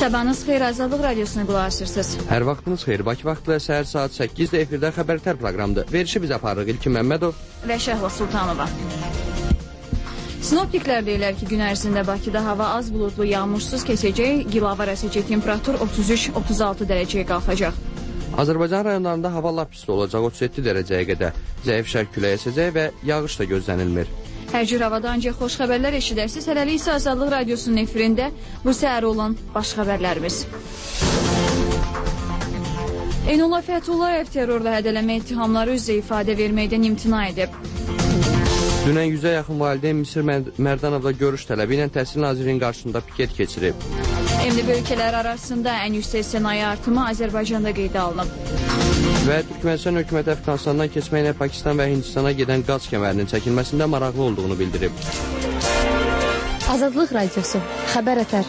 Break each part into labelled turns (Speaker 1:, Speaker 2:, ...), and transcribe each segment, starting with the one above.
Speaker 1: Sabahınız xeyir, Azadlıq Radiosuna qulaq asırsınız.
Speaker 2: Hər vaxtınız xeyir, Bakı vaxtı səhər saat 8-də efirdə xəbərtər proqramdır. Verişi biz aparırıq İlkin Məmmədov
Speaker 1: və Şəhla Sultanova. Sinoptiklər deyirlər ki, gün ərzində Bakıda hava az buludlu, yağmursuz keçəcək, gilavar əsəcək, temperatur 33-36 dərəcəyə qalxacaq.
Speaker 2: Azərbaycan rayonlarında hava lap pisli olacaq, 37 dərəcəyə qədər. Zəif şərq küləyi əsəcək və yağış da gözlənilmir.
Speaker 1: Hər cür havada ancaq xoş xəbərlər eşidərsiniz. Hələlik isə Azadlıq Radiosunun efirində bu səhər olan baş xəbərlərimiz. Eynullah Fəthullayev terrorla hədələmə ittihamları üzrə ifadə verməkdən imtina edib.
Speaker 2: Dünən 100-ə yaxın valideyn Misir Mərdanovla görüş tələbi ilə Təhsil Nazirliyinin qarşısında piket keçirib.
Speaker 1: MDB ölkələri arasında ən yüksək sənaye artımı Azərbaycanda qeydə alınıb.
Speaker 2: Və Türkmənistan hökuməti Əfqanistandan keçməklə Pakistan və Hindistana gedən qaz kəmərinin çəkilməsində maraqlı olduğunu bildirib.
Speaker 3: Azadlıq Radiosu, xəbər ətər.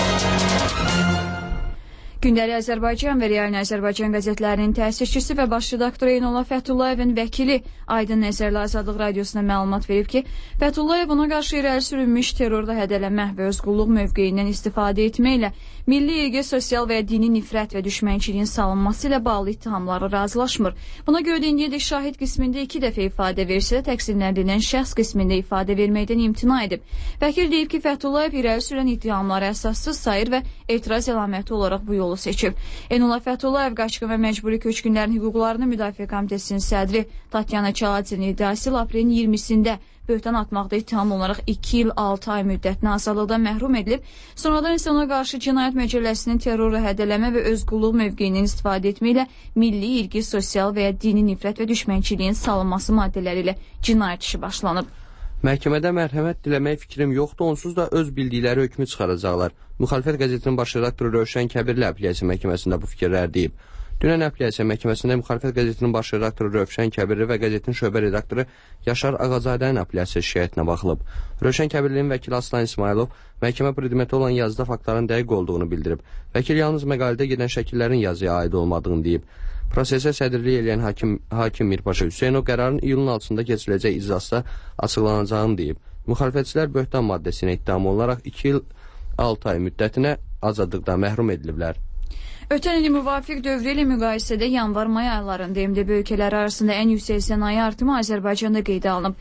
Speaker 1: Gündəlik Azərbaycan və Realin Azərbaycan qəzetlərinin təsirçisi və baş redaktoru Eynullah Fətullayevin vəkili Aydın Nəzərli Azadlıq Radiosuna məlumat verib ki, Fəthullayev ona qarşı irəli sürülmüş terrorda hədələmə və özqulluq mövqeyindən istifadə etməklə milli irqi, sosial və ya dini nifrət və düşmənçiliyin salınması ilə bağlı ittihamlara razılaşmır. Buna görə də indiyədək şahid qismində 2 dəfə ifadə versə də təqsirləndirilən şəxs qismində ifadə verməkdən imtina edib. Vəkil deyib ki, Fəthullayev irəli sürülən ittihamları əsassız sayır və etiraz əlaməti olaraq bu yolu seçib. Eynullah Fəthullayev qaçqın və məcburi köçkünlərin hüquqlarını müdafiə komitəsinin sədri Tatyana Çalaçinin iddiası ilə aprelin 20-sində böhtan atmaqda ittiham olaraq 2 il 6 ay müddətinə azadlıqdan məhrum edilib. Sonradan isə ona qarşı Cinayət Məcəlləsinin terrorla hədələmə və özqulluq mövqeyindən istifadə etməklə milli, irqi, sosial və ya dini nifrət və düşmənçiliyin salınması maddələri ilə cinayət işi başlanıb.
Speaker 2: Məhkəmədə mərhəmət diləmək fikrim yoxdur, onsuz da öz bildikləri hökmü çıxaracaqlar. Müxalifət qəzetinin baş redaktoru Rövşən Kəbirli Apellyasiya Məhkəməsində bu fikirlər deyib. Dünən Apellyasiya Məhkəməsində Müxalifət qəzetinin baş redaktoru Rövşən Kəbirli və qəzetin şöbə redaktoru Yaşar Ağazadənin apellyasiya şikayətinə baxılıb. Rövşən Kəbirlinin vəkili Aslan İsmailov məhkəmə predmeti olan yazıda faktların dəqiq olduğunu bildirib. Vəkil yalnız məqalədə gedən şəkillərin yazıya aid olmadığını deyib. Prosesə sədrlik edən hakim Mirpaşa Hüseynov qərarın iyulun 6-sında keçiriləcək iclasda açıqlanacağını deyib. Müxalifətçilər böhtan maddəsinə ittiham olaraq 2 il 6 ay müddətinə azadlıqdan məhrum ediliblər.
Speaker 1: Ötən ili müvafiq dövrü ilə müqayisədə yanvar-may aylarında MDB ölkələri arasında ən yüksək sənaye artımı Azərbaycanda qeydə alınıb,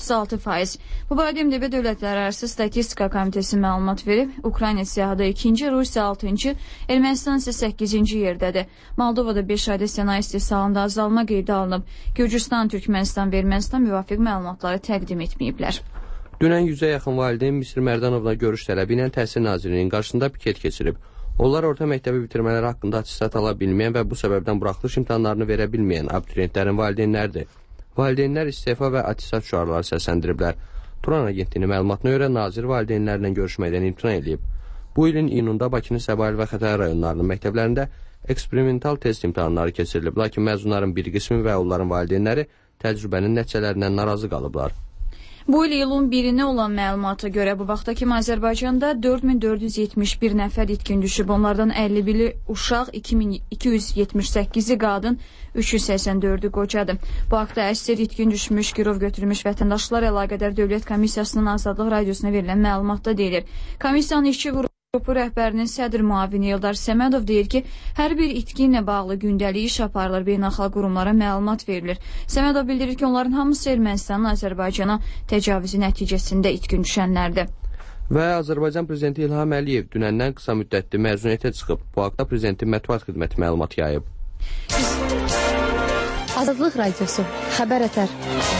Speaker 1: 36%. Bu barədə MDB Dövlətlərarası Statistika Komitəsi məlumat verib. Ukrayna siyahıda 2-ci, Rusiya 6-cı, Ermənistan isə 8-ci yerdədir. Moldovada 5 ayda sənaye istehsalında azalma qeydə alınıb. Gürcüstan, Türkmənistan və Ermənistan müvafiq məlumatları təqdim etməyiblər.
Speaker 2: Dünən 100-ə yaxın valideyn Misir Mərdanovla görüş tələbi ilə Təhsil Nazirliyinin qarşısında piket keçirib. Onlar orta məktəbi bitirmələri haqqında atestat ala bilməyən və bu səbəbdən buraxılış imtahanlarını verə bilməyən abituriyentlərin valideynləridir. Valideynlər istefa və atestat şüarları səsləndiriblər. Turan agentliyinin məlumatına görə nazir valideynlərlə görüşməkdən imtina edib. Bu ilin iyununda Bakının Səbail və Xətai rayonlarının məktəblərində eksperimental test imtahanları keçirilib, lakin məzunların bir qismi və onların valideynləri təcrübənin nəticələrindən narazı qalıblar.
Speaker 1: Bu il iyulun 1-nə olan məlumata görə bu vaxta kimi Azərbaycanda 4471 nəfər itkin düşüb. Onlardan 51-i uşaq, 2278-i qadın, 384-ü qocadır. Bu haqda əsir itkin düşmüş, girov götürülmüş vətəndaşlar əlaqədar Dövlət Komissiyasının Azadlıq Radiosuna verilən məlumatda deyilir. Komissiyanın işçi qrupu rəhbərinin sədr müavini Eldar Səmədov deyir ki, hər bir itkinlə bağlı gündəlik iş aparılır, beynəlxalq qurumlara məlumat verilir. Səmədov bildirir ki, onların hamısı Ermənistanın Azərbaycana təcavüzü nəticəsində itkin düşənlərdir.
Speaker 2: Və Azərbaycan Prezidenti İlham Əliyev dünəndən qısa müddətli məzuniyyətə çıxıb. Bu haqda Prezidentin mətbuat xidməti məlumat yayıb.
Speaker 3: Azadlıq Radiosu, xəbər ətər.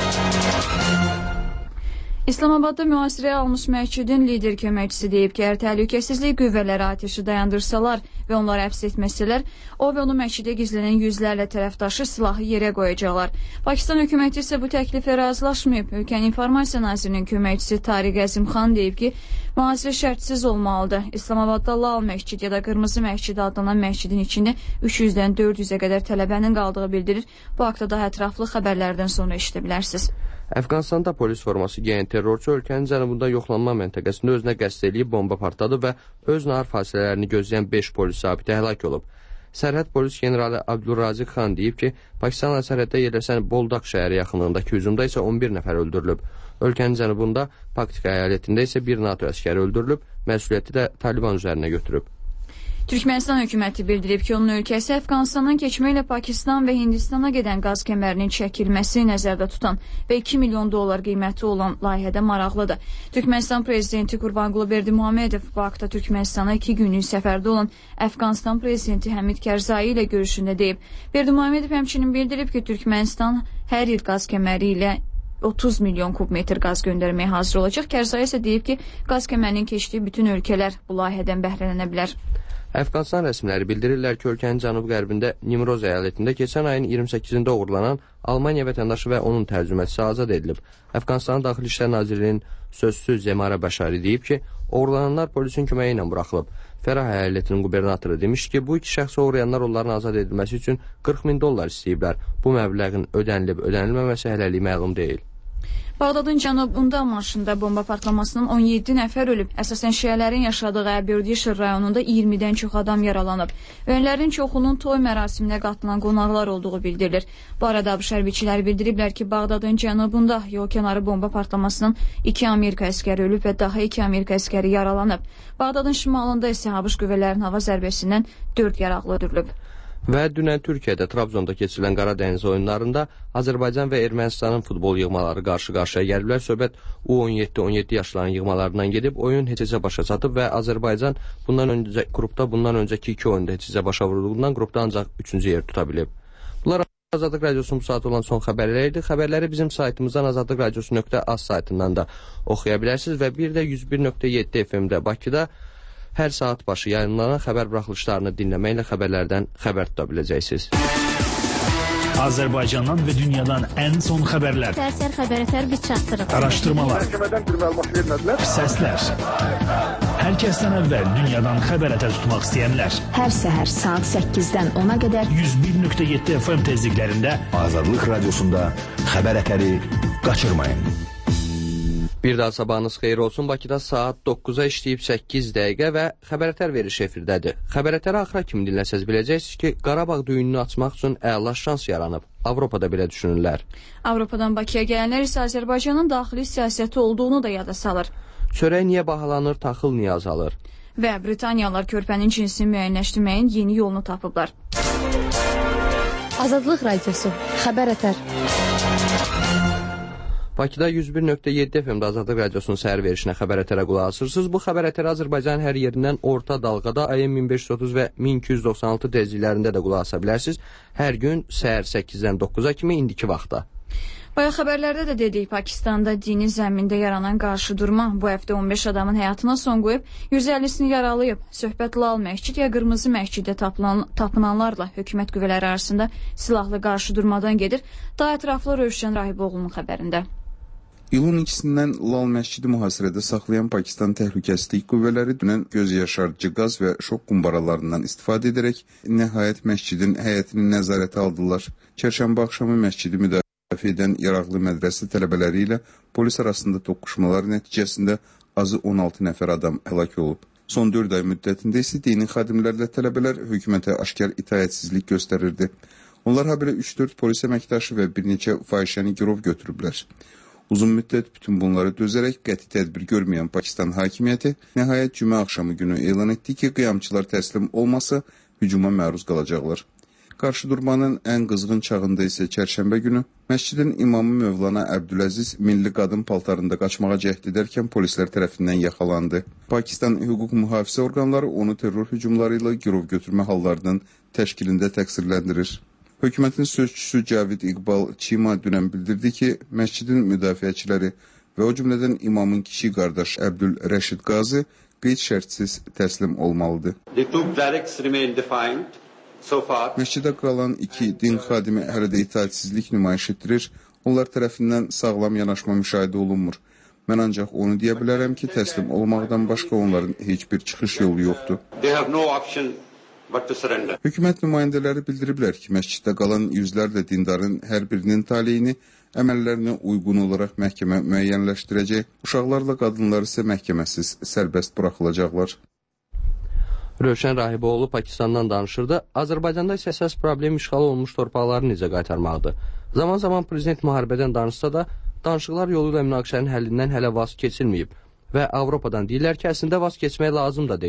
Speaker 1: İslamabadda mühasirəyə almış məscidin lider köməkçisi deyib ki, əgər təhlükəsizlik qüvvələri atəşi dayandırsalar və onları həbs etməsələr, o və onun məscidə gizlənən yüzlərlə tərəfdaşı silahı yerə qoyacaqlar. Pakistan hökuməti isə bu təklifə razılaşmayıb. Ölkənin İnformasiya Nazirinin köməkçisi Tariq Əzimxan deyib ki, mühasirə şərtsiz olmalıdır. İslamabadda Lal məscid ya da Qırmızı məscid adlanan məscidin içində 300-dən 400-ə qədər tələbənin qaldığı bildirir. Bu haqda daha ətraflı xəbərlərdən sonra eşidə bilərsiniz.
Speaker 2: Əfqanistanda polis forması geyən terrorçu ölkənin cənubunda yoxlanma məntəqəsində özünə qəsd eləyib bomba partladı və öz nahar fasilələrini gözləyən 5 polis zabiti həlak olub. Sərhəd polis generalı Abdülrazik Xan deyib ki, Pakistanla sərhəddə yerləşən Boldak şəhəri yaxınlığındakı hücumda isə 11 nəfər öldürülüb. Ölkənin cənubunda Paktika əyalətində isə bir NATO əskəri öldürülüb, məsuliyyəti də Taliban üzərinə götürüb.
Speaker 1: Türkmenistan hökuməti bildirib ki, onun ölkəsi Əfqanistandan keçməklə Pakistan və Hindistana gedən qaz kəmərinin çəkilməsini nəzərdə tutan və 2 milyon dollar qiyməti olan layihədə maraqlıdır. Türkmenistan prezidenti Qurbanqulu Berdimuhamedov bu haqda Türkmenistana 2 günlük səfərdə olan Əfqanistan prezidenti Həmid Kərzai ilə görüşündə deyib. Berdimuhamedov həmçinin bildirib ki, Türkmenistan hər il qaz kəməri ilə 30 milyon kubmetr qaz göndərməyə hazır olacaq. Kərzai isə deyib ki, qaz kəmərinin keçdiyi bütün ölkələr bu layihədən bəhrələnə bilər.
Speaker 2: Əfqanistan rəsmiləri bildirirlər ki, ölkənin cənub-qərbində Nimroz əyalətində keçən ayın 28-də uğurlanan Almaniya vətəndaşı və onun tərcüməçisi azad edilib. Əfqanistanın Daxili İşlər Nazirliyinin sözsüz Zemara Bəşari deyib ki, uğurlananlar polisin köməyi ilə buraxılıb. Fərah əyalətinin qubernatoru demiş ki, bu iki şəxsə uğrayanlar onların azad edilməsi üçün 40 min dollar istəyiblər. Bu məbləğin ödənilib-ödənilməməsi hələlik məlum deyil.
Speaker 1: Bağdadın cənubunda maşında bomba partlamasının 17 nəfər ölüb. Əsasən şiələrin yaşadığı Əberdişir rayonunda 20-dən çox adam yaralanıb. Ölənlərin çoxunun toy mərasiminə qatılan qonaqlar olduğu bildirilir. Bu arada ABŞ hərbiçiləri bildiriblər ki, Bağdadın cənubunda yol kənarı bomba partlamasının 2 Amerika əskəri ölüb və daha 2 Amerika əskəri yaralanıb. Bağdadın şimalında isə ABŞ qüvvələrinin hava zərbəsindən 4 yaralı öldürülüb.
Speaker 2: Və dünən Türkiyədə Trabzonda keçirilən Qaradəniz oyunlarında Azərbaycan və Ermənistanın futbol yığmaları qarşı-qarşıya gəliblər. Söhbət U17-17 yaşlarının yığmalarından gedib, oyun heç-heçə başa çatıb və Azərbaycan qrupda bundan öncəki 2 oyunda heç-heçə başa vurulduğundan qrupda ancaq 3-cü yer tuta bilib. Bunlar Azadlıq Radiosunun bu saat olan son xəbərləri idi. Xəbərləri bizim saytımızdan azadlıqradiosu.az saytından da oxuya bilərsiniz və bir də 101.7 FM-də Bakıda hər saat başı yayınlanan xəbər buraxılışlarını dinləməklə xəbərlərdən xəbər tuta biləcəksiniz.
Speaker 4: Azərbaycandan və dünyadan ən son xəbərlər.
Speaker 3: Səhər xəbərətər biz çatdırıq.
Speaker 4: Araşdırmalar.
Speaker 5: Məhkəmədən bir məlumat vermədilər.
Speaker 4: Səslər. Hər kəsdən əvvəl dünyadan xəbərətər tutmaq istəyənlər.
Speaker 6: Hər səhər saat 8-dən 10-a qədər
Speaker 4: 101.7 FM tezliklərində
Speaker 5: Azadlıq Radiosunda xəbərətəri qaçırmayın.
Speaker 2: Bir daha sabahınız xeyir olsun. Bakıda saat 9-a işləyib 8 dəqiqə və xəbərətər veriş efirdədir. Xəbərətəri axıra kimi dinləsəz biləcəksiniz ki, Qarabağ düyününü açmaq üçün əla şans yaranıb. Avropada belə düşünürlər.
Speaker 1: Avropadan Bakıya gələnlər isə Azərbaycanın daxili siyasəti olduğunu da yada salır.
Speaker 2: Çörək niyə bahalanır, taxıl niyə azalır?
Speaker 1: Və Britaniyalılar körpənin cinsini müəyyənləşdirməyin yeni yolunu tapıblar.
Speaker 3: Azadlıq Radiosu, xəbərətər.
Speaker 2: Bakıda 101.7 FM-də Azadlıq Radiosunun səhər verişinə xəbərətərə qulaq asırsınız. Bu xəbərətərə Azərbaycanın hər yerindən orta dalğada AM 1530 və 1296 tezliklərində də qulaq asa bilərsiniz. Hər gün səhər 8-dən 9-a kimi indiki vaxtda.
Speaker 1: Bayaq xəbərlərdə də dedik, Pakistanda dini zəmində yaranan qarşıdurma bu həftə 15 adamın həyatına son qoyub, 150-sini yaralayıb. Söhbət Lal məscid ya Qırmızı məsciddə tapınanlarla hökumət qüvvələri arasında silahlı qarşıdurmadan gedir. Daha ətraflı Rövşən Rahiboğlu'nun xəbərində.
Speaker 7: İlun 2-sindən Lal məscidi mühasirədə saxlayan Pakistan Təhlükəsizlik qüvvələri dünən göz yaşarıcı qaz və şok qumbaralarından istifadə edərək nəhayət məscidin həyətini nəzarətə aldılar. Çərşənbə axşamı məscidi müdafiə edən Yaraqlı mədrəsə tələbələri ilə polis arasında toqquşmalar nəticəsində azı 16 nəfər adam həlak olub. Son 4 ay müddətində isə dini xadimlərlə tələbələr hökumətə aşkar itaətsizlik göstərirdi. Onlar habelə 3-4 polis əməkdaşı və bir neçə fahişəni girov götürüblər. Uzun müddət bütün bunları dözərək qəti tədbir görməyən Pakistan hakimiyyəti nəhayət cümə axşamı günü elan etdi ki, qiyamçılar təslim olmasa hücuma məruz qalacaqlar. Qarşıdurmanın ən qızğın çağında isə çərşənbə günü məscidin imamı Mövlana Əbdüləziz milli qadın paltarında qaçmağa cəhd edərkən polislər tərəfindən yaxalandı. Pakistan hüquq mühafizə orqanları onu terror hücumları ilə girov götürmə hallarının təşkilində təqsirləndirir. Hökumətin sözçüsü Cavid İqbal Çima dünən bildirdi ki, məscidin müdafiəçiləri və o cümlədən imamın kişi qardaş Əbdül Rəşid Qazi qeyd şərtsiz təslim olmalıdır. Məscidə qalan 2 din xadimi hələ də itaətsizlik nümayiş etdirir, onlar tərəfindən sağlam yanaşma müşahidə olunmur. Mən ancaq onu deyə bilərəm ki, təslim olmaqdan başqa onların heç bir çıxış yolu yoxdur. Hökumət nümayəndələri bildiriblər ki, məsciddə qalan yüzlərlə dindarın hər birinin taleyini əməllərinə uyğun olaraq məhkəmə müəyyənləşdirəcək, uşaqlarla qadınlar isə məhkəməsiz sərbəst buraxılacaqlar.
Speaker 2: Rövşən Rahiboğlu Pakistandan danışırdı. Azərbaycanda isə əsas problem işğal olunmuş torpaqları necə qaytarmaqdır. Zaman-zaman prezident müharibədən danışsa da, danışıqlar yolu ilə münaqişənin həllindən hələ vaz keçilməyib və Avropadan deyirlər ki, əslində vaz keçmək lazım da deyil.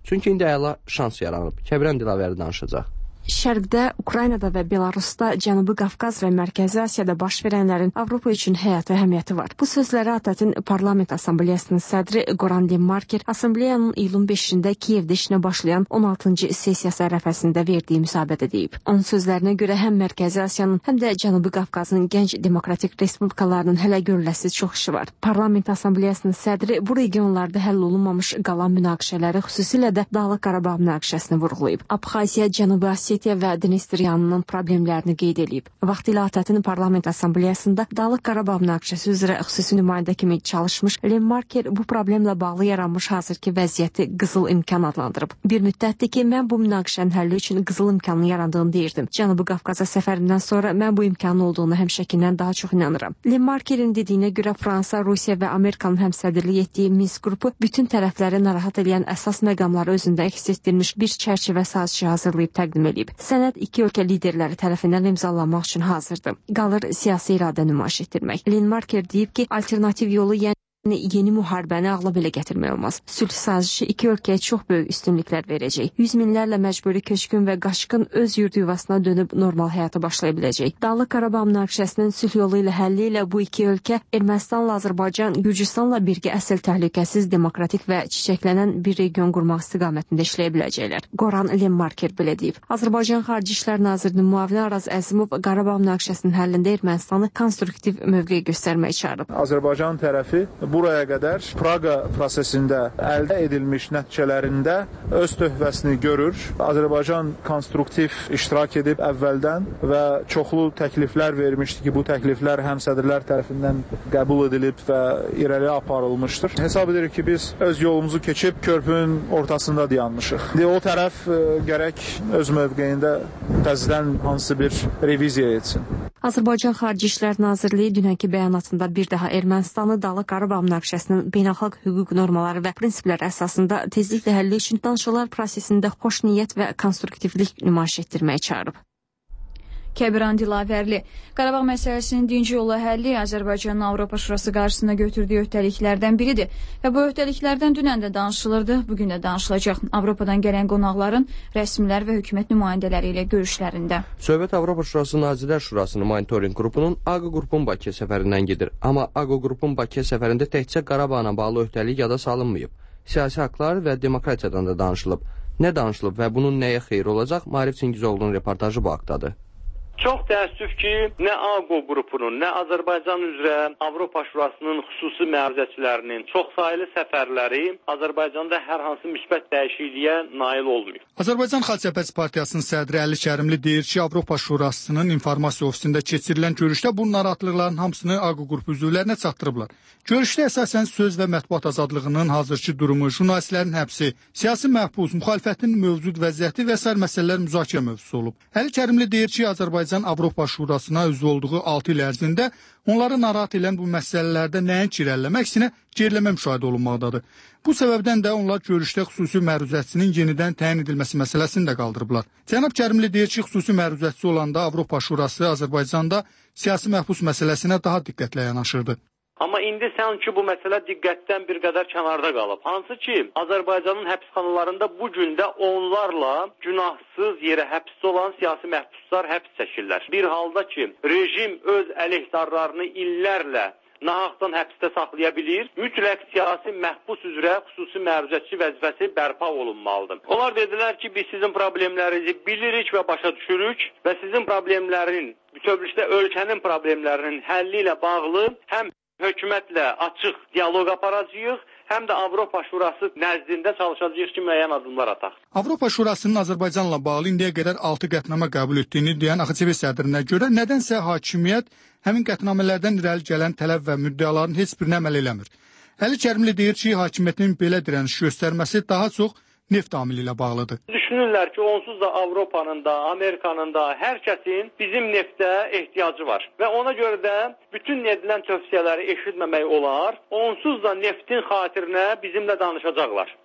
Speaker 2: Çünki indi əla şans yaranıb. Kəbirən Dilavəri danışacaq.
Speaker 8: Şərqdə, Ukraynada və Belarusda, Cənubi Qafqaz və Mərkəzi Asiyada baş verənlərin Avropa üçün həyati əhəmiyyəti var. Bu sözləri ATƏT-in Parlament Assambleyasının sədri Goran Lemmarker Assambleyanın iyulun 5-də Kiyevdə işinə başlayan 16-cı sessiyası ərəfəsində verdiyi müsahibədə deyib. Onun sözlərinə görə həm Mərkəzi Asiyanın, həm də Cənubi Qafqazın gənc demokratik respublikalarının hələ görüləcək çox işi var. Parlament Assambleyasının sədri bu regionlarda həll olunmamış qalan münaqişələri, xüsusilə də Dağlıq Qarabağ münaqişəsini vurğulayıb. Abxaziya, Cənubi Asiya və Dnestryanın problemlərini qeyd edib. Vaxtilə ATƏT-in Parlament Assambleyasında Dağlıq Qarabağ münaqişəsi üzrə xüsusi nümayəndə kimi çalışmış Lemmarker bu problemlə bağlı yaranmış hazırki vəziyyəti qızıl imkan adlandırıb. Bir müddətdir ki, mən bu münaqişənin həlli üçün qızıl imkanın yarandığını deyirdim. Cənubi Qafqaza səfərindən sonra mən bu imkanın olduğunu həmişəkindən daha çox inanıram. Lemmarkerin dediyinə görə Fransa, Rusiya və Amerikanın həmsədrlik etdiyi Minsk qrupu bütün tərəfləri narahat edən əsas məqamları özündə əks etdirilmiş bir çərçivə sazişi hazırlayıb təqdim edib. Sənəd iki ölkə liderləri tərəfindən imzalanmaq üçün hazırdır. Qalır siyasi iradə nümayiş etdirmək. Lemmarker deyib ki, alternativ yolu yeni müharibəni ağla belə gətirmək olmaz. Sülh sazişi iki ölkəyə çox böyük üstünlüklər verəcək. 100 minlərlə məcburi köçkün və qaçqın öz yurdu yuvasına dönüb normal həyata başlaya biləcək. Dağlıq Qarabağ münaqişəsinin sülh yolu ilə həlli ilə bu iki ölkə Ermənistanla Azərbaycan, Gürcüstanla birgə əsl təhlükəsiz, demokratik və çiçəklənən bir region qurmaq istiqamətində işləyə biləcəklər. Goran Lemmarker belə deyib. Azərbaycan Xarici İşlər Nazirinin müavini Araz Əzimov Qarabağ münaqişəsinin həllində Ermənistanı konstruktiv mövqe göstərməyə çağırıb.
Speaker 9: Azərbaycan tərəfi buraya qədər Praqa prosesində əldə edilmiş nəticələrində öz töhfəsini görür. Azərbaycan konstruktiv iştirak edib əvvəldən və çoxlu təkliflər vermişdi ki, bu təkliflər həmsədrlər tərəfindən qəbul edilib və irəli aparılmışdır. Hesab edirik ki, biz öz yolumuzu keçib körpünün ortasında dayanmışıq. O tərəf gərək öz mövqeyində təzədən hansı bir reviziya etsin.
Speaker 8: Azərbaycan Xarici İşlər Nazirliyi dünənki bəyanatında bir daha Ermənistanı Dağlıq Qarabağ münaqişəsinin beynəlxalq hüquq normaları və prinsiplər əsasında tezliklə həlli üçün danışıqlar prosesində xoş niyyət və konstruktivlik nümayiş etdirməyə çağırıb.
Speaker 1: Kəbirən Dilavərli. Qarabağ məsələsinin dinci yolla həlli Azərbaycanın Avropa Şurası qarşısında götürdüyü öhdəliklərdən biridir və bu öhdəliklərdən dünən də danışılırdı, bugün də danışılacaq. Avropadan gələn qonaqların rəsmilər və hökumət nümayəndələri ilə görüşlərində.
Speaker 2: Söhbət Avropa Şurası Nazirlər Şurasının monitorinq qrupunun AQO qrupun Bakıya səfərindən gedir. Amma AQO qrupun Bakıya səfərində təkcə Qarabağla bağlı öhdəlik yada salınmayıb. Siyasi haqlar və demokratiyadan da danışılıb. Nə danışılıb və bunun nəyə xeyir olacaq? Maarif Çingizoğlu'nun reportajı bu haqdadır.
Speaker 10: Çox təəssüf ki, nə AQO qrupunun, nə Azərbaycan üzrə Avropa Şurasının xüsusi məruzəçilərinin çoxsaylı səfərləri Azərbaycanda hər hansı müsbət dəyişikliyə nail olmuyor.
Speaker 11: Azərbaycan Xalq Cəbhəsi Partiyasının sədri Əli Kərimli deyir ki, Avropa Şurasının informasiya ofisində keçirilən görüşdə bu narahatlıqların hamısını AQO qrupu üzvlərinə çatdırıblar. Görüşdə əsasən söz və mətbuat azadlığının hazırki durumu, jurnalistlərin həbsi, siyasi məhbus, müxalifətin mövcud vəziyyəti və sair məsələlər müzakirə mövzusu olub. Əli Kərimli deyir ki, Azərbaycan Avropa Şurasına üzv olduğu 6 il ərzində onları narahat edən bu məsələlərdə nəinki irəliləmək, əksinə geriləmə müşahidə olunmaqdadır. Bu səbəbdən də onlar görüşdə xüsusi məruzətçinin yenidən təyin edilməsi məsələsini də qaldırıblar. Cənab Kərimli deyir ki, xüsusi məruzətçi olanda Avropa Şurası Azərbaycanda siyasi məhbus məsələsinə daha diqqətlə yanaşırdı.
Speaker 10: Amma indi sanki bu məsələ diqqətdən bir qədər kənarda qalıb. Hansı ki, Azərbaycanın həbsxanalarında bu gün də onlarla günahsız yerə həbsdə olan siyasi məhbuslar həbs çəkirlər. Bir halda ki, rejim öz əleyhdarlarını illərlə nahaqdan həbsdə saxlaya bilir, mütləq siyasi məhbus üzrə xüsusi məruzətçi vəzifəsi bərpa olunmalıdır. Onlar dedilər ki, biz sizin problemlərinizi bilirik və başa düşürük və sizin problemlərin, bütövlükdə ölkənin problemlərinin həlli ilə bağlı həm hökumətlə açıq dialoq aparacağıq, həm də Avropa Şurası nəzdində çalışacağıq ki, müəyyən addımlar ataq.
Speaker 11: Avropa Şurasının Azərbaycanla bağlı indiyə qədər 6 qətnamə qəbul etdiyini deyən AXCB sədrinə görə nədənsə hakimiyyət həmin qətnamələrdən irəli gələn tələb və müddəaların heç birinə əməl eləmir. Əli Kərimli deyir ki, hakimiyyətin belə dirəniş göstərməsi daha çox neft amili ilə bağlıdır.
Speaker 10: Düşünürlər ki, onsuz da Avropanın da, Amerikanın da, hər kəsin bizim neftə ehtiyacı var. Və ona görə də bütün edilən tövsiyələri eşitməmək olar. Onsuz da neftin xatirinə bizimlə danışacaqlar.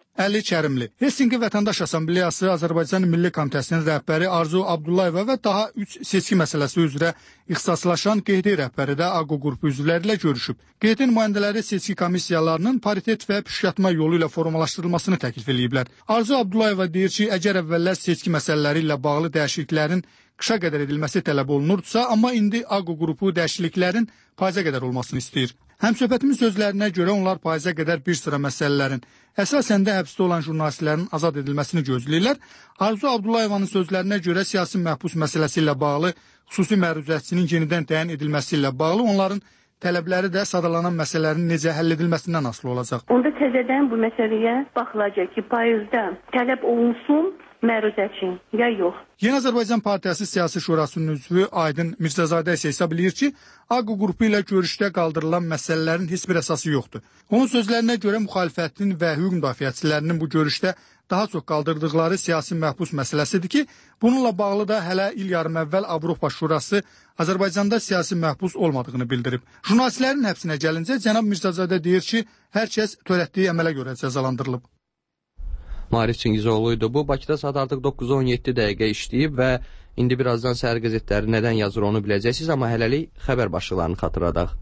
Speaker 11: Əli Kərimli. Helsinki Vətəndaş Assambleyası Azərbaycan Milli Komitəsinin rəhbəri Arzu Abdullayeva və daha 3 seçki məsələsi üzrə ixtisaslaşan QED rəhbəri də AQO qrupu üzvləri ilə görüşüb. QED nümayəndələri seçki komissiyalarının paritet və püşkatma yolu ilə formalaşdırılmasını təklif ediblər. Arzu Abdullayeva deyir ki, əgər əvvəllər seçki məsələləri ilə bağlı dəyişikliklərin qışa qədər edilməsi tələb olunurdsa, amma indi AQO qrupu dəyişikliklərin payıza qədər olmasını istəyir. Həmsöhbətimin sözlərinə görə onlar payıza qədər bir sıra məsələlərin, əsasən də həbsdə olan jurnalistlərin azad edilməsini gözləyirlər. Arzu Abdullayevanın sözlərinə görə siyasi məhbus məsələsi ilə bağlı, xüsusi məruzətçinin yenidən təyin edilməsi ilə bağlı onların tələbləri də sadalanan məsələlərin necə həll edilməsindən asılı olacaq.
Speaker 12: Onda təzədən bu məsələyə baxılacaq ki, payızda tələb olunsun məruzəçi, ya yox.
Speaker 11: Yeni Azərbaycan Partiyası Siyasi Şurasının üzvü Aydın Mirzəzadə isə hesab edir ki, AQO qrupu ilə görüşdə qaldırılan məsələlərin heç bir əsası yoxdur. Onun sözlərinə görə müxalifətin və hüquq müdafiəçilərinin bu görüşdə daha çox qaldırdıqları siyasi məhbus məsələsidir ki, bununla bağlı da hələ il yarım əvvəl Avropa Şurası Azərbaycanda siyasi məhbus olmadığını bildirib. Jurnalistlərin həbsinə gəlincə cənab Mirzəzadə deyir ki, hər kəs törətdiyi əmələ görə cəzalandırılıb.
Speaker 2: Maris Çingizoğlu idi bu. Bakıda saat artıq 9:17 dəqiqə işləyib və indi birazdan səhər qəzetləri nədən yazır onu biləcəksiniz, amma hələlik xəbər başlıqlarını xatırladaq.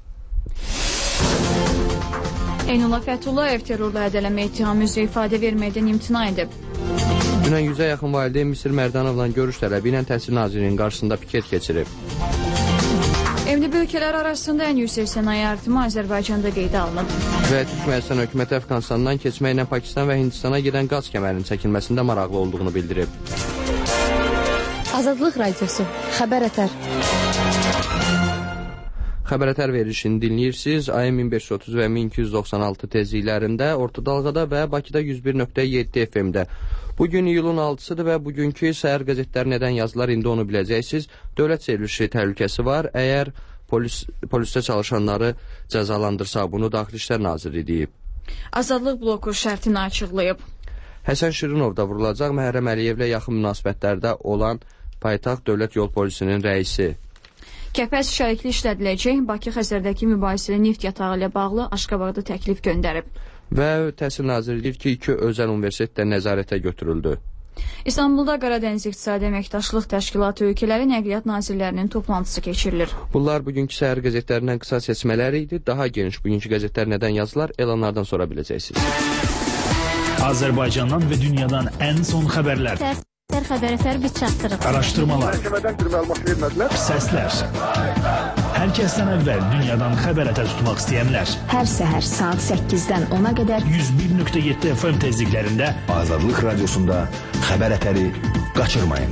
Speaker 1: Eynullah Fəthullayev terrorla hədələmə ittihamı üzrə ifadə verməkdən imtina edib.
Speaker 2: Dünən 100-ə yaxın valideyn Misir Mərdanovla görüş tələbi ilə Təhsil Nazirliyinin qarşısında piket keçirib.
Speaker 1: MDB ölkələr arasında ən yüksək sənaye artımı Azərbaycanda qeydə alınıb.
Speaker 2: Və Türkmənistan hökuməti Əfqanistandan keçməklə Pakistan və Hindistana gedən qaz kəmərinin çəkilməsində maraqlı olduğunu bildirib.
Speaker 3: Azadlıq Radiosu, Xəbər Ətər.
Speaker 2: Xəbər Ətər verilişini dinləyirsiniz. AM 1530 və 1296 tezliklərində, Orta Dalğada və Bakıda 101.7 FM-də. Bugün iyulun 6-sıdır və bugünkü səhər qəzetləri nədən yazılar, indi onu biləcəksiniz. Dövlət çevrilişi təhlükəsi var. Əgər polisdə çalışanları cəzalandırsa, bunu Daxili İşlər Nazirliyi deyib.
Speaker 1: Azadlıq bloku şərtini açıqlayıb.
Speaker 2: Həsən Şirinov da vurulacaq. Məhərrəm Əliyevlə yaxın münasibətlərdə olan Paytaxt Dövlət Yol Polisinin rəisi.
Speaker 1: Kəpəz şərikli işlədiləcək. Bakı Xəzərdəki mübahisəli neft yatağı ilə bağlı Aşqabadda təklif göndərib.
Speaker 2: Və Təhsil Nazirliyi deyir ki, 2 özəl universitet də nəzarətə götürüldü.
Speaker 1: İstanbulda Qaradəniz İqtisadi Əməkdaşlıq Təşkilatı ölkələri nəqliyyat nazirlərinin toplantısı keçirilir.
Speaker 2: Bunlar bugünkü səhər qəzetlərindən qısa seçmələri idi. Daha geniş bugünkü qəzetlər nədən yazılar, elanlardan sonra biləcəksiniz.
Speaker 4: Azərbaycandan və dünyadan ən son xəbərlər.
Speaker 3: Xəbər Ətər biz çatdırıq.
Speaker 4: Araşdırmalar. Səslər. Hər kəsdən əvvəl dünyadan xəbər ətər tutmaq istəyənlər.
Speaker 6: Hər səhər saat 8-dən 10-a qədər
Speaker 4: 101.7 FM tezliklərində
Speaker 5: Azadlıq Radiosunda xəbər ətəri qaçırmayın.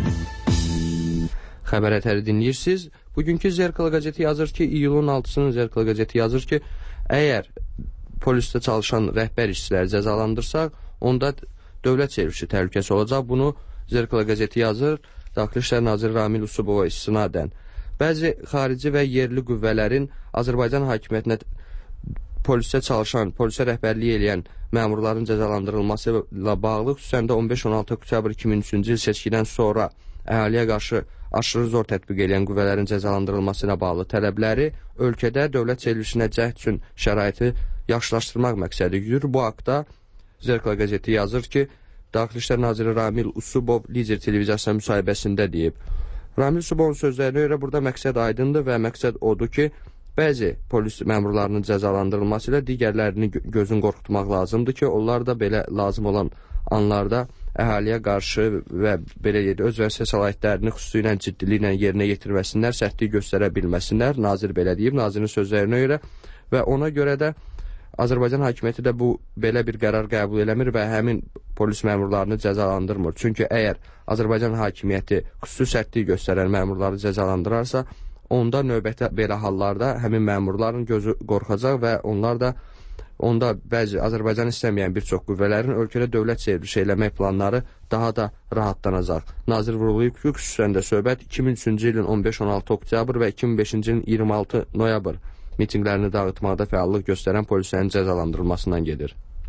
Speaker 2: Xəbər ətəri dinləyirsiniz. Bugünkü Zerkala qəzeti yazır ki, iyulun 6-sının Zerkala qəzeti yazır ki, əgər polisdə çalışan rəhbər işçiləri cəzalandırsaq, onda dövlət çevrilişi təhlükəsi olacaq. Bunu Zerkala qəzeti yazır Daxili İşlər Naziri Ramil Usubova istinadən. Bəzi xarici və yerli qüvvələrin Azərbaycan hakimiyyətinə polisdə çalışan, polisə rəhbərlik edən məmurların cəzalandırılması ilə bağlı, xüsusən də 15-16 oktyabr 2003-cü il seçkidən sonra əhaliyə qarşı aşırı zor tətbiq edən qüvvələrin cəzalandırılması ilə bağlı tələbləri ölkədə dövlət çevrilişinə cəhd üçün şəraiti yaxşılaşdırmaq məqsədi güdür. Bu haqda Zerkala qəzeti yazır ki, Daxili İşlər Naziri Ramil Usubov Lider televiziyasına müsahibəsində deyib. Ramil Usubovun sözlərinə görə burada məqsəd aydındır və məqsəd odur ki, bəzi polis məmurlarının cəzalandırılması ilə digərlərini gözün qorxutmaq lazımdır ki, onlar da belə lazım olan anlarda əhaliyə qarşı və belə öz vəzifə səlahiyyətlərini xüsusilə ciddiliklə yerinə yetirməsinlər, sərtlik göstərə bilməsinlər. Nazir belə deyib, nazirin sözlərinə görə və ona görə də Azərbaycan hakimiyyəti də bu belə bir qərar qəbul eləmir və həmin polis məmurlarını cəzalandırmır. Çünki əgər Azərbaycan hakimiyyəti xüsusi sərtlik göstərən məmurları cəzalandırarsa, onda növbəti belə hallarda həmin məmurların gözü qorxacaq və onda bəzi Azərbaycan istəməyən bir çox qüvvələrin ölkədə dövlət çevrilişi eləmək planları daha da rahatlanacaq. Nazir vurğulayıb ki, xüsusən də söhbət 2003-cü ilin 15-16 oktyabr və 2005-ci ilin 26 noyabr mitinqlərini dağıtmaqda fəallıq göstərən polislərin cəzalandırılmasından gedir.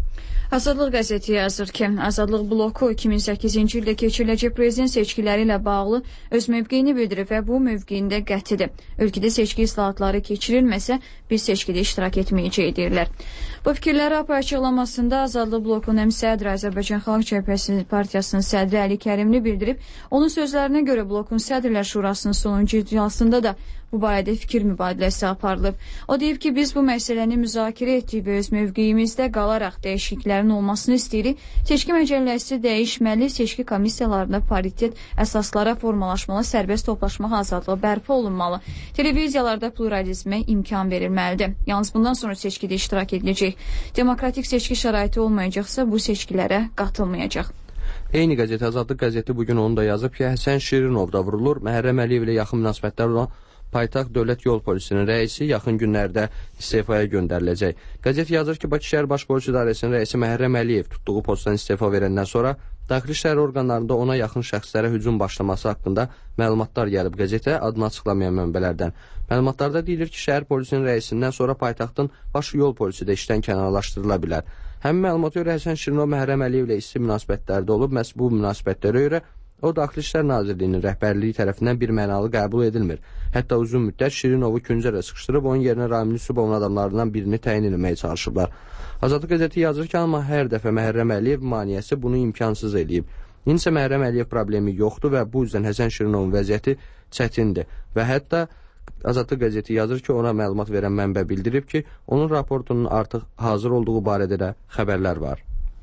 Speaker 1: Azadlıq qəzeti yazır ki, Azadlıq bloku 2008-ci ildə keçiriləcək prezident seçkiləri ilə bağlı öz mövqeyini bildirib və bu mövqeyində qətidir. Ölkədə seçki islahatları keçirilməsə, biz seçkidə iştirak etməyəcək deyirlər. Bu fikirləri APA açıqlamasında Azadlıq blokunun sədri Azərbaycan Xalq Cəbhəsi Partiyasının sədri Əli Kərimli bildirib. Onun sözlərinə görə blokun sədrlər şurasının sonuncu iclasında da bu barədə fikir mübadiləsi aparılıb. O deyib ki, biz bu məsələni müzakirə etdik və öz mövqeyimizdə qalaraq dəyişikliklərin olmasını istəyirik. Seçki məcəlləsi dəyişməli, seçki komissiyalarında paritet əsaslara formalaşmalı, sərbəst toplaşmaq azadlığı bərpa olunmalı. Televiziyalarda pluralizmə imkan verilməlidir. Yalnız bundan sonra seçkidə iştirak ediləcək. Demokratik seçki şəraiti olmayacaqsa, bu seçkilərə qatılmayacaq.
Speaker 2: Eyni qəzet Azadlıq qəzeti bugün onu da yazıb ki, Həsən Şirinov da vurulur. Məhərrəm Əliyev ilə yaxın münasibətlər olan Paytaxt Dövlət Yol Polisinin rəisi yaxın günlərdə istefaya göndəriləcək. Qəzet yazır ki, Bakı şəhər Baş Polis İdarəsinin rəisi Məhərrəm Əliyev tutduğu postdan istefa verəndən sonra daxili şəhər orqanlarında ona yaxın şəxslərə hücum başlaması haqqında məlumatlar gəlib qəzetə adını açıqlamayan mənbələrdən. Məlumatlarda deyilir ki, şəhər polisinin rəisindən sonra paytaxtın baş yol polisi də işdən kənarlaşdırıla bilər. Həmin məlumata görə Həsən Şirinov Məhərrəm Əliyev ilə isti münasibətlərdə olub, məhz bu münasibətlərə görə o Daxili İşlər Nazirliyinin rəhbərliyi tərəfindən bir mənalı qəbul edilmir. Hətta uzun müddət Şirinovu küncərə sıxışdırıb, onun yerinə Ramil Yusubovun adamlarından birini təyin etməyə çalışıblar. Azadlıq qəzeti yazır ki, amma hər dəfə Məhərrəm Əliyev maneəsi bunu imkansız eləyib. İnsə Məhərrəm Əliyev problemi yoxdur və bu yüzden Həsən Şirinovun vəziyyəti çətindir və hətta Azadlıq qəzeti yazır ki, ona məlumat verən mənbə bildirib ki, onun raportunun artıq hazır olduğu barədə də xəbərlər var.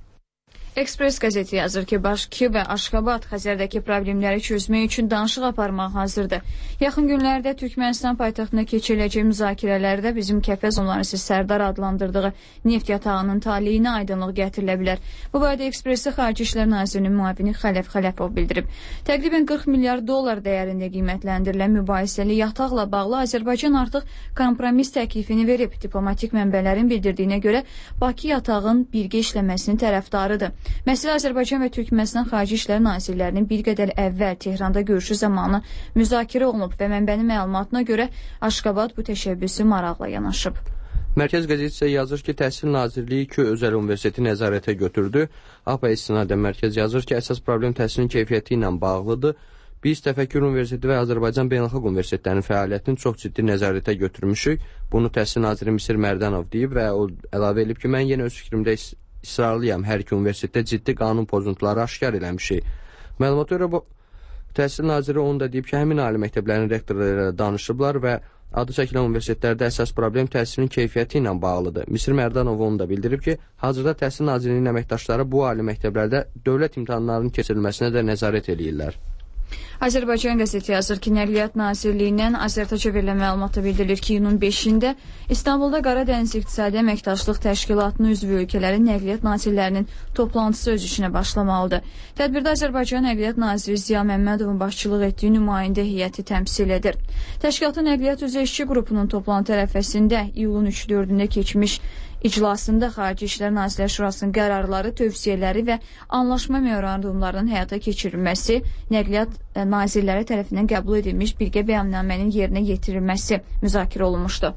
Speaker 1: Express qəzeti yazır ki, Bakı və Aşqabad Xəzərdəki problemləri çözmək üçün danışıq aparmaq hazırdır. Yaxın günlərdə Türkmənistan paytaxtında keçiriləcək müzakirələrdə bizim Kəfəz onların Sərdar adlandırdığı neft yatağının taleyinə aydınlıq gətirilə bilər. Bu barədə Express-i Xarici İşlər Nazirinin müavini Xələf Xələfov bildirib. Təqribən 40 milyar dollar dəyərində qiymətləndirilən mübahisəli yataqla bağlı Azərbaycan artıq kompromis təklifini verib. Diplomatik mənbələrin bildirdiyinə görə Bakı yatağın birgə işləməsinin tərəfdarıdır. Məsələ Azərbaycan və Türkmənistan Xarici İşlər Nazirlərinin bir qədər əvvəl Tehranda görüşü zamanı müzakirə olunub və mənbənin məlumatına görə Aşqabad bu təşəbbüsü maraqla yanaşıb.
Speaker 2: Mərkəz qəzeti isə yazır ki, Təhsil Nazirliyi 2 özəl universiteti nəzarətə götürdü. APA istinadən mərkəz yazır ki, əsas problem təhsilin keyfiyyəti ilə bağlıdır. Biz Təfəkkür Universiteti və Azərbaycan Beynəlxalq Universitetlərinin fəaliyyətini çox ciddi nəzarətə götürmüşük. Bunu Təhsil Naziri Misir Mərdanov deyib və o əlavə edib ki, mən yenə öz fikrimdə israrlıyam, hər iki universitetdə ciddi qanun pozuntuları aşkar eləmişik. Məlumata görə bu Təhsil Naziri onu da deyib ki, həmin ali məktəblərin rektorları danışıblar və adı çəkilən universitetlərdə əsas problem təhsilin keyfiyyəti ilə bağlıdır. Misir Mərdanov onu da bildirib ki, hazırda Təhsil Nazirliyinin əməkdaşları bu ali məktəblərdə dövlət imtahanlarının keçirilməsinə də nəzarət eləyirlər.
Speaker 1: Azərbaycan qəzeti yazır ki, Nəqliyyat Nazirliyindən Azərtaca verilən məlumatda bildirilir ki, iyunun 5-də İstanbulda Qaradəniz İqtisadi Əməkdaşlıq Təşkilatının üzvü ölkələrin Nəqliyyat Nazirlərinin toplantısı öz işinə başlamalıdır. Tədbirdə Azərbaycan Nəqliyyat Naziri Ziya Məmmədovun başçılıq etdiyi nümayəndə heyəti təmsil edir. Təşkilatın Nəqliyyat üzrə işçi qrupunun toplantı ərəfəsində iyulun 3-4-də keçmiş İclasında Xarici İşlər Nazirlər Şurasının qərarları, tövsiyələri və anlaşma memorandumlarının həyata keçirilməsi, Nəqliyyat Nazirləri tərəfindən qəbul edilmiş birgə bəyannamənin yerinə yetirilməsi müzakirə olunmuşdu.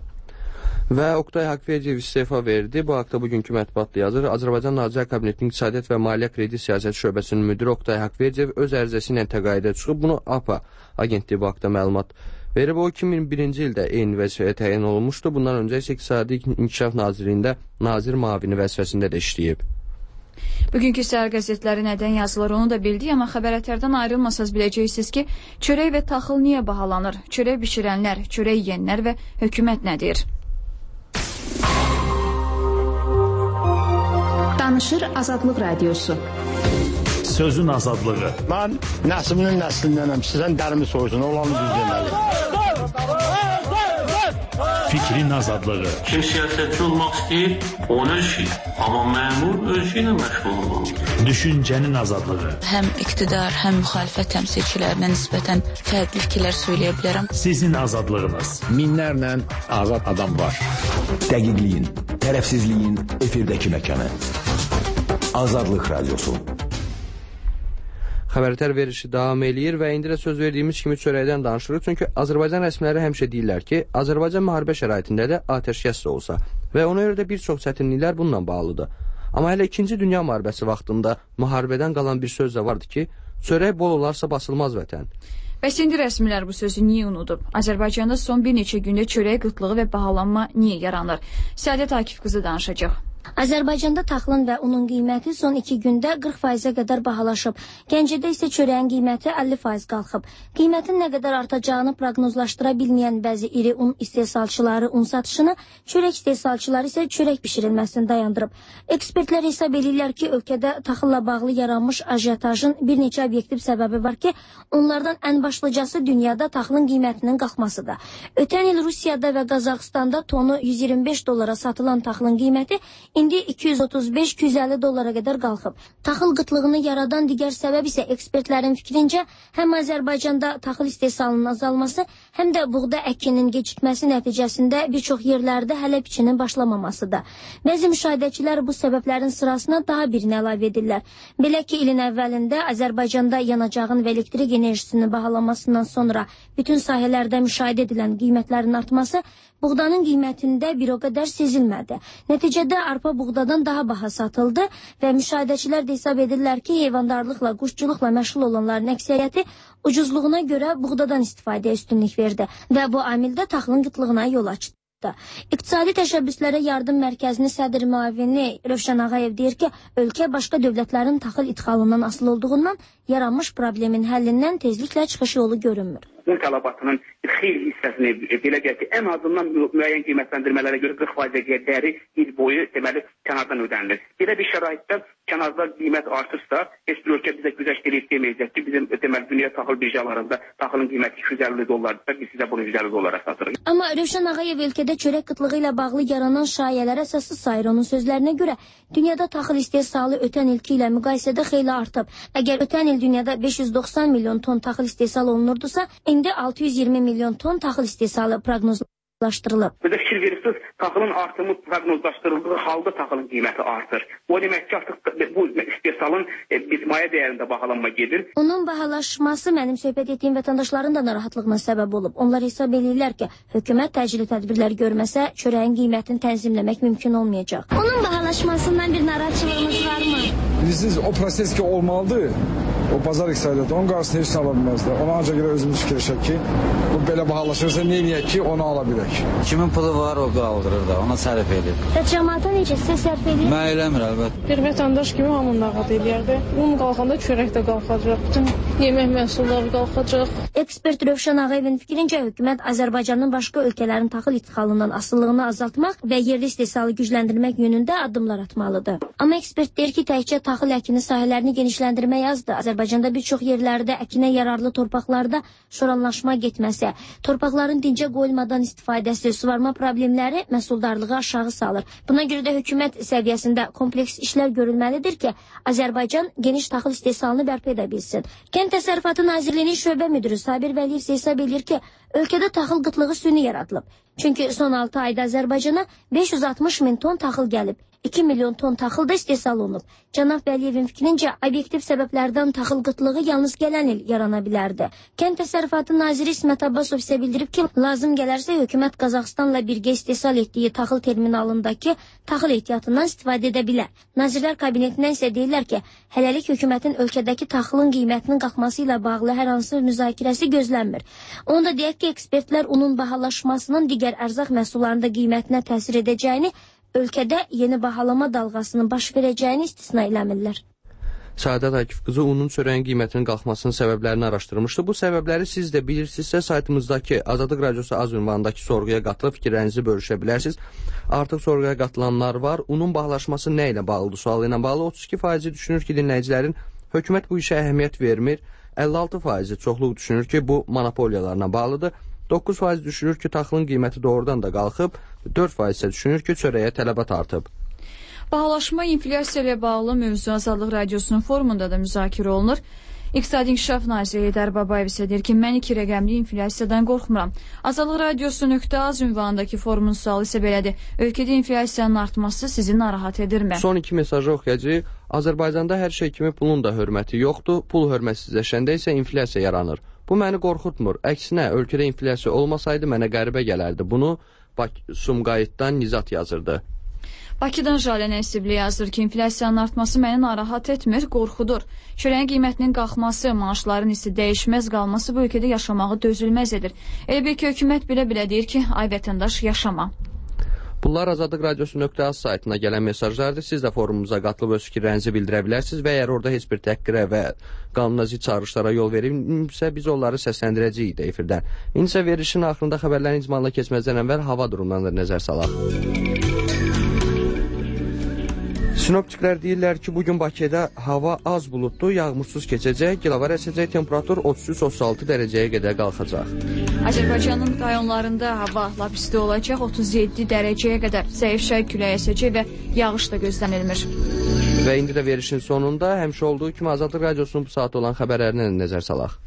Speaker 2: Və Oqtay Haqverdiyev istefa verdi. Bu haqda bugünkü mətbuatda yazır. Azərbaycan Nazirlər Kabinetinin İqtisadiyyat və Maliyyə Kredi Siyasət Şöbəsinin müdiri Oqtay Haqverdiyev öz ərizəsi ilə təqaüdə çıxıb. Bunu APA agentliyi bu haqda məlumat verib. O 2001-ci ildə eyni vəzifəyə təyin olunmuşdu. Bundan öncə isə İqtisadi İnkişaf Nazirliyində nazir mavini vəzifəsində də işləyib.
Speaker 1: Bugünkü səhər qəzetləri nədən yazılır onu da bildik, amma xəbərətlərdən ayrılmasaz biləcəksiniz ki, çörək və taxıl niyə bahalanır? Çörək bişirənlər, çörək yeyənlər və hökumət nə deyir?
Speaker 6: Danışır Azadlıq Radiosu.
Speaker 4: Sözün azadlığı.
Speaker 13: Mən nəslinin nəslindənəm. Sizdən dərimi soyusun, olanı düz deməli.
Speaker 4: Fikrin azadlığı.
Speaker 14: Kim siyasətçi olmaq istəyir, onun işi. Amma məmur öz işi ilə məşğul olmalıdır.
Speaker 4: Düşüncənin azadlığı.
Speaker 15: Həm iqtidar, həm müxalifət təmsilçilərinə nisbətən fərqli fikirlər söyləyə bilərəm.
Speaker 4: Sizin azadlığınız.
Speaker 5: Minlərlə azad adam var. Dəqiqliyin, tərəfsizliyin efirdəki məkanı. Azadlıq Radiosu.
Speaker 2: Xəbərlər verişi davam eləyir və indi də söz verdiyimiz kimi çörəkdən danışırıq. Çünki Azərbaycan rəsmiləri həmişə deyirlər ki, Azərbaycan müharibə şəraitində də atəşkəs də olsa və ona görə də bir çox çətinliklər bununla bağlıdır. Amma hələ 2-ci Dünya müharibəsi vaxtında müharibədən qalan bir söz də vardı ki, çörək bol olarsa basılmaz vətən.
Speaker 1: Bəs indi rəsmilər bu sözü niyə unudub? Azərbaycanda son bir neçə gündə çörək qıtlığı və bahalanma niyə yaranır? Səadət Akif qızı danışacaq.
Speaker 16: Azərbaycanda taxılın və unun qiyməti son 2 gündə 40%-ə qədər bahalaşıb. Gəncədə isə çörəyin qiyməti 50% qalxıb. Qiymətin nə qədər artacağını proqnozlaşdıra bilməyən bəzi iri un istehsalçıları un satışını, çörək istehsalçıları isə çörək bişirilməsini dayandırıb. Ekspertlər hesab edirlər ki, ölkədə taxılla bağlı yaranmış ajitajın bir neçə obyektiv səbəbi var ki, onlardan ən başlıcası dünyada taxılın qiymətinin qalxmasıdır. Ötən il Rusiyada və Qazaxstanda tonu 125 dollara satılan taxılın qiyməti indi 235-250 dollara qədər qalxıb. Taxıl qıtlığını yaradan digər səbəb isə ekspertlərin fikrincə həm Azərbaycanda taxıl istehsalının azalması, həm də buğda əkinin gecikməsi nəticəsində bir çox yerlərdə hələ biçinin başlamamasıdır. Bəzi müşahidəçilər bu səbəblərin sırasına daha birini əlavə edirlər. Belə ki, ilin əvvəlində Azərbaycanda yanacağın və elektrik enerjisinin bahalanmasından sonra bütün sahələrdə müşahidə edilən qiymətlərin artması buğdanın qiymətində bir o qədər sezilmədi. Nəticədə arpa buğdadan daha baha satıldı və müşahidəçilər də hesab edirlər ki, heyvandarlıqla, quşçuluqla məşğul olanların əksəriyyəti ucuzluğuna görə buğdadan istifadəyə üstünlük verdi və bu amildə taxılın qıtlığına yol açdı. İqtisadi təşəbbüslərə yardım mərkəzinin sədr müavini Rövşən Ağayev deyir ki, ölkə başqa dövlətlərin taxıl idxalından asılı olduğundan yaranmış problemin həllindən tezliklə çıxış yolu görünmür.
Speaker 17: Un tələbatının xeyli hissəsini belə deyək ki, ən azından müəyyən qiymətləndirmələrə görə 40% qədəri il boyu deməli kənardan ödənilir. Belə bir şəraitdə kənarda qiymət artırsa, heç bir ölkə bizə güzəşt edib deməyəcək ki, bizim deməli dünya taxıl birjalarında taxılın qiyməti 250 dollardır, biz sizə bunu 150 dollara satırıq.
Speaker 16: Amma Rövşən Ağayev ölkədə çörək qıtlığı ilə bağlı yaranan şayələr əsassız sayır. Onun sözlərinə görə dünyada taxıl istehsalı ötən ilki ilə müqayisədə xeyli artıb. Əgər ötən il dünyada 590 milyon ton taxıl istehsal olunurdusa, indi 620 milyon ton taxıl istehsalı proqnozlaşdırılıb.
Speaker 17: Burada fikir verirsiniz, taxılın artımı proqnozlaşdırıldığı halda taxılın qiyməti artır. O demək ki, artıq bu istehsalın bir mayə dəyərində bahalanma gedir.
Speaker 16: Onun bahalaşması mənim söhbət etdiyim vətəndaşların da narahatlığına səbəb olub. Onlar hesab edirlər ki, hökumət təcili tədbirlər görməsə, çörəyin qiymətini tənzimləmək mümkün olmayacaq. Onun bahalaşmasından bir narahatçılığınız varmı?
Speaker 18: Bilirsiniz, o proses ki olmalıdır. O bazar iqtisadiyyatı, onun qarşısını heç nə ala bilməzdir. Ona ancaq görə özümüz fikirləşək ki, bu belə bahalaşırsa neyiniyək ki, onu ala bilək.
Speaker 19: Kimin pulu var, o qaldırır da, ona sərf edir.
Speaker 16: Cəmaata necə sizə sərf edir?
Speaker 19: Mən eləmir, əlbət.
Speaker 20: Bir vətəndaş kimi hamının nağad eləyərdi. Un qalxanda çörək də qalxacaq, bütün yemək məhsulları qalxacaq.
Speaker 16: Ekspert Rövşən Ağayevin fikrincə hökumət Azərbaycanın başqa ölkələrin taxıl idxalından asılılığını azaltmaq və yerli istehsalı gücləndirmək yönündə addımlar atmalıdır. Amma ekspert deyir ki, təkcə taxıl əkini sahələrini genişləndirmək azdır. Azərbaycanda bir çox yerlərdə əkinə yararlı torpaqlarda şoranlaşma getməsi, torpaqların dincə qoyulmadan istifadəsi, suvarma problemləri məhsuldarlığı aşağı salır. Buna görə də hökumət səviyyəsində kompleks işlər görülməlidir ki, Azərbaycan geniş taxıl istehsalını bərpa edə bilsin. Kənd Təsərrüfatı Nazirliyinin şöbə müdürü Sabir Vəliyev hesab edir ki, ölkədə taxıl qıtlığı süni yaradılıb. Çünki son 6 ayda Azərbaycana 560 min ton taxıl gəlib. 2 milyon ton taxıl da istehsal olunub. Cənab Vəliyevin fikrincə, obyektiv səbəblərdən taxıl qıtlığı yalnız gələn il yarana bilərdi. Kənd Təsərrüfatı Naziri İsmət Abbasov isə bildirib ki, lazım gələrsə hökumət Qazaxstanla birgə istehsal etdiyi taxıl terminalındakı taxıl ehtiyatından istifadə edə bilər. Nazirlər Kabinetindən isə deyirlər ki, hələlik hökumətin ölkədəki taxılın qiymətinin qalxması ilə bağlı hər hansı müzakirəsi gözlənmir. Onu da deyək ki, ekspertlər unun bahalaşmasının digər ərzaq məhsullarında qiymətinə təsir edəcəyini, ölkədə yeni bahalama dalğasının baş verəcəyini istisna eləmirlər.
Speaker 2: Səadət Akif qızı unun çörəyin qiymətinin qalxmasının səbəblərini araşdırmışdı. Bu səbəbləri siz də bilirsinizsə, saytımızdakı Azadlıq Radiosu az ünvanındakı sorğuya qatılıb fikirlərinizi bölüşə bilərsiniz. Artıq sorğuya qatılanlar var. Unun bahalaşması nə ilə bağlıdır sualı ilə bağlı? 32% düşünür ki, dinləyicilərin hökumət bu işə əhəmiyyət vermir. 56% çoxluq düşünür ki, bu monopoliyalarına bağlıdır. 9% düşünür ki, taxılın qiyməti doğrudan da qalxıb, 4% isə düşünür ki, çörəyə tələbat artıb.
Speaker 1: Bahalaşma, inflyasiya ilə bağlı mövzu Azadlıq Radiosunun forumunda da müzakirə olunur. İqtisadi İnkişaf Naziri Heydər Babayev isə deyir ki, mən 2 rəqəmli inflyasiyadan qorxmuram. Azadlıq Radiosu.az ünvanındakı forumun sualı isə belədir. Ölkədə inflyasiyanın artması sizi narahat edirmi?
Speaker 2: Son 2 mesajı oxuyacağıq. Azərbaycanda hər şey kimi pulun da hörməti yoxdur. Pul hörmətsizləşəndə isə inflyasiya yaranır. Bu məni qorxutmur. Əksinə, ölkədə inflyasiya olmasaydı mənə qəribə gələrdi. Bunu Sumqayıtdan Nizat yazırdı.
Speaker 1: Bakıdan Jalə Nəsibli yazır ki, inflyasiyanın artması məni narahat etmir, qorxudur. Çörəyin qiymətinin qalxması, maaşların isə dəyişməz qalması bu ölkədə yaşamağı dözülməz edir. Elə bir ki, hökumət bilə-bilə deyir ki, ay vətəndaş yaşama.
Speaker 2: Bunlar Azadlıq Radiosu.az saytına gələn mesajlardır. Siz də forumumuza qatılıb öz fikirlərinizi bildirə bilərsiniz və əgər orada heç bir təhqirə və qanunazidd çağırışlara yol verilmirsə, biz onları səsləndirəcəyik də efirdən. İndi isə verilişin axırında xəbərlərin icmalına keçməzdən əvvəl hava durumundan da nəzər salaq. Sinoptiklər deyirlər ki, bugün Bakıda hava az buludlu, yağmursuz keçəcək, gilavar əsəcək, temperatur 33-36 dərəcəyə qədər qalxacaq.
Speaker 1: Azərbaycanın rayonlarında hava lap isti olacaq, 37 dərəcəyə qədər zəif şərq küləyi əsəcək və yağış da gözlənilmir.
Speaker 2: Və indi də verilişin sonunda həmişə olduğu kimi Azadlıq Radiosunun bu saat olan xəbərlərinə nəzər salaq.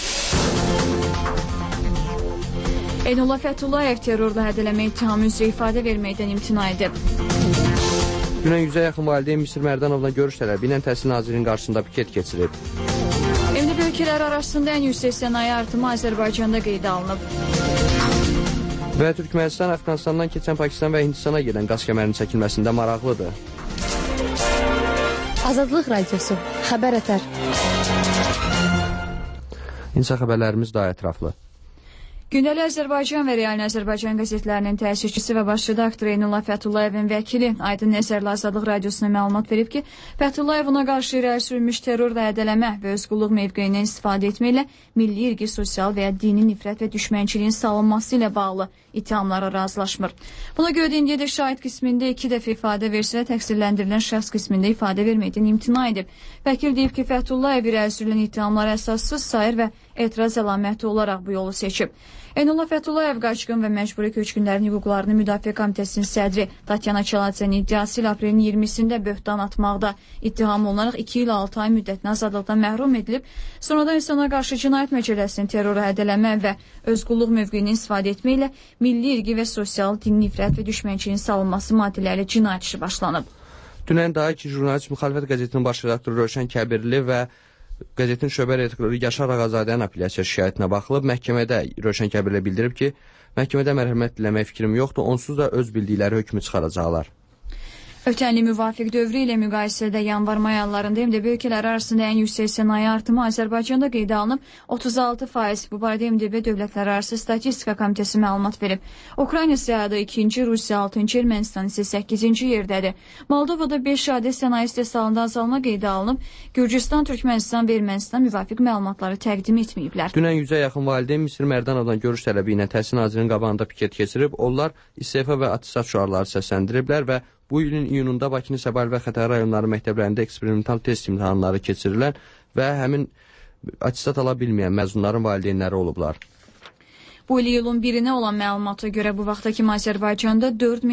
Speaker 1: Eynullah Fəthullayev terrorla hədələmə ittihamı üzrə ifadə verməkdən imtina edib.
Speaker 2: Dünən 100-ə yaxın valideyn Misir Mərdanovla görüş tələbi ilə Təhsil Nazirinin qarşısında piket keçirib.
Speaker 1: MDB ölkələri arasında ən yüksək sənaye artımı Azərbaycanda qeydə alınıb.
Speaker 2: Və Türkmənistan Əfqanistandan keçən Pakistan və Hindistana gedən qaz kəmərinin çəkilməsində maraqlıdır.
Speaker 3: Azadlıq Radiosu. Xəbər ətər.
Speaker 2: İnsan xəbərlərimiz daha ətraflı.
Speaker 1: Gündəlik Azərbaycan və Real Azərbaycan qəzetlərinin təsirçisi və baş redaktor Eynullah Fətullayevin vəkili Aydın Nəsərli Azadlıq Radiosuna məlumat verib ki, Fətullayev ona qarşı irəli sürülmüş terrorla hədələmə və öz qulluq mövqeyindən istifadə etməklə milli, irqi, sosial və ya dini nifrət və düşmənçiliyin salınması ilə bağlı ittihamlara razılaşmır. Buna görə də indiyədək şahid qismində 2 dəfə ifadə versə də təqsirləndirilən şəxs qismində ifadə verməkdən imtina edib. Vəkil deyib ki, Fətullayev irəli sürülən ittihamları əsassız sayır və etiraz əlaməti olaraq bu yolu seçib. Eynullah Fəthullayev qaçqın və məcburi köçkünlərin hüquqlarını müdafiə komitəsinin sədri Tatyana Çalaçənin iddiası ilə aprelin 20-sində böhtan atmaqda ittiham olunaraq 2 ilə 6 ay müddətinə azadlıqdan məhrum edilib, sonradan insana qarşı cinayət məcəlləsinin terroru hədələmə və öz qulluq mövqeyindən istifadə etməklə milli, irqi və sosial din nifrət və düşmənçiliyin salınması maddələri cinayət işi başlanıb.
Speaker 2: Dünən daha iki jurnalist Müxalifət qəzetinin baş redaktoru Rövşən Kəbirli və qəzetin şöbə redaktoru Yaşar Ağazadənin apellyasiya şikayətinə baxılıb. Məhkəmədə Rövşən Kəbirli bildirib ki, məhkəmədə mərhəmət diləmək fikrim yoxdur, onsuz da öz bildikləri hökmü çıxaracaqlar.
Speaker 1: Ötən il müvafiq dövrü ilə müqayisədə yanvar-may aylarında MDB ölkələri arasında ən yüksək sənaye artımı Azərbaycanda qeydə alınıb 36%. Bu barədə MDB Dövlətlərarası Statistika Komitəsi məlumat verib. Ukrayna siyahıda 2-ci, Rusiya 6-cı, Ermənistan isə 8-ci yerdədir. Moldovada 5 adet sənaye istehsalında azalma qeydə alınıb. Gürcüstan, Türkmənistan və Ermənistan müvafiq məlumatları təqdim etməyiblər.
Speaker 2: Dünən 100-ə yaxın valideyn Misir Mərdanovdan görüş tələbi ilə Təhsil Nazirinin qabağında piket keçirib. Onlar istefa və attestat şüarları səsləndiriblər və bu ilin iyununda Bakının Səbail və Xətai rayonları məktəblərində eksperimental test imtahanları keçirilən və həmin attestat ala bilməyən məzunların valideynləri olublar.
Speaker 1: Bu il iyulun 1-nə olan məlumata görə bu vaxta kimi Azərbaycanda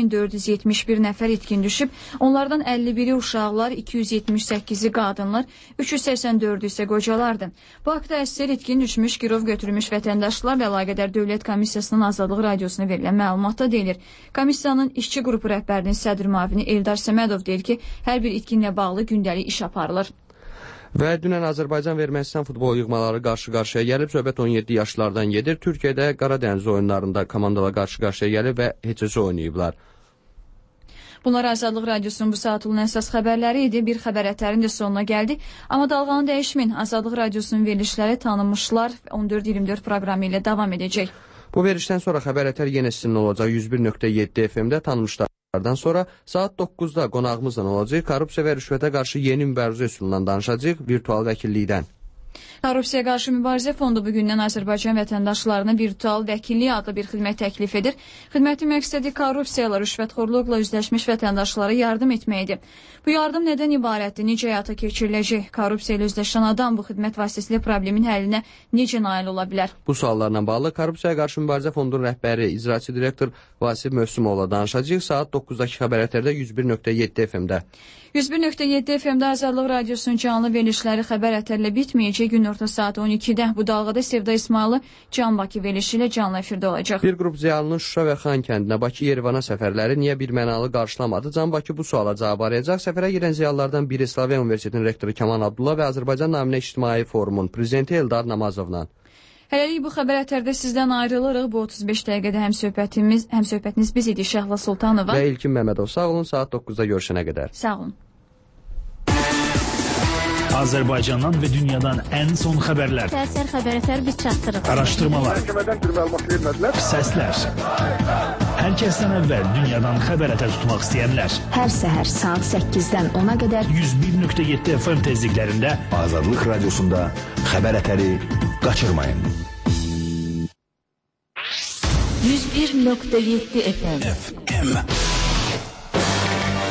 Speaker 1: 4471 nəfər itkin düşüb, onlardan 51-i uşaqlar, 278-i qadınlar, 384-ü isə qocalardır. Bu haqda əsər itkin düşmüş, girov götürülmüş vətəndaşlarla əlaqədar Dövlət Komissiyasının Azadlıq Radiosuna verilən məlumatda deyilir. Komissiyanın işçi qrupu rəhbərinin sədr müavini Eldar Səmədov deyir ki, hər bir itkinlə bağlı gündəlik iş aparılır.
Speaker 2: Və dünən Azərbaycan və Ermənistan futbol yığmaları qarşı-qarşıya gəlib, söhbət 17 yaşlardan gedir. Türkiyədə Qaradəniz oyunlarında komandalar qarşı-qarşıya gəlib və heç-heç oynayıblar.
Speaker 1: Bunlar Azadlıq Radiosunun bu saat olan əsas xəbərləri idi. Bir xəbər ətərin də sonuna gəldik. Amma dalğanı dəyişməyin. Azadlıq Radiosunun verilişləri tanınmışlar 14-24 proqramı ilə davam edəcək.
Speaker 2: Bu verilişdən sonra xəbər ətər yenə sizinlə olacaq 101.7 FM-də tanınmışlar. Sonra saat 9-da qonağımızla olacaq. Korrupsiya və rüşvətə qarşı yeni mübarizə üsulundan danışacaq virtual vəkillikdən.
Speaker 1: Korrupsiya qarşı mübarizə fondu bugündən Azərbaycan vətəndaşlarına virtual vəkillik adlı bir xidmət təklif edir. Xidmətin məqsədi korrupsiyalar, rüşvətxorluqla üzləşmiş vətəndaşlara yardım etməkdir. Bu yardım nədən ibarətdir, necə həyata keçiriləcək? Korrupsiya ilə üzləşən adam bu xidmət vasitəsilə problemin həllinə necə nail ola bilər?
Speaker 2: Bu suallarla bağlı Korrupsiya qarşı mübarizə fondunun rəhbəri, icraçı direktor Vasif Mövsümoğlu danışacaq saat 9-dakı xəbərətlərdə 101.7 FM-də.
Speaker 1: 101.7 FM-də Azadlıq Radiosunun canlı verilişləri xəbər ətərlə bitməyəcək. Gün orta saat 12-də bu dalğada Sevda İsmayılı Can Bakı verilişi ilə canlı efirdə olacaq.
Speaker 2: Bir qrup ziyalının Şuşa və Xan kəndinə Bakı-Yerevana səfərləri niyə bir mənalı qarşılamadı? Can Bakı bu suala cavab arayacaq. Səfərə girən ziyalılardan biri Slavyan Universitetinin rektoru Kamal Abdullah və Azərbaycan Naminə İctimai Forumun prezidenti Eldar Namazovla.
Speaker 1: Hələlik bu xəbər ətərdə sizdən ayrılırıq. Bu 35 dəqiqədə həmsöhbətiniz biz idi Şəhla Sultanova
Speaker 2: və İlkin Məmmədov. Sağ olun, saat 9-da görüşənə qədər.
Speaker 1: Sağ olun.
Speaker 4: Azərbaycandan və dünyadan ən son xəbərlər.
Speaker 3: Səhər xəbər biz çatdırırıq.
Speaker 4: Araşdırmalar. Səslər. Hər kəsdən əvvəl dünyadan xəbər ətər tutmaq istəyənlər.
Speaker 6: Hər səhər saat 8-dən 10-a qədər
Speaker 4: 101.7 FM tezliklərində
Speaker 5: Azadlıq Radiosunda xəbər ətəri qaçırmayın.
Speaker 3: 101.7 FM.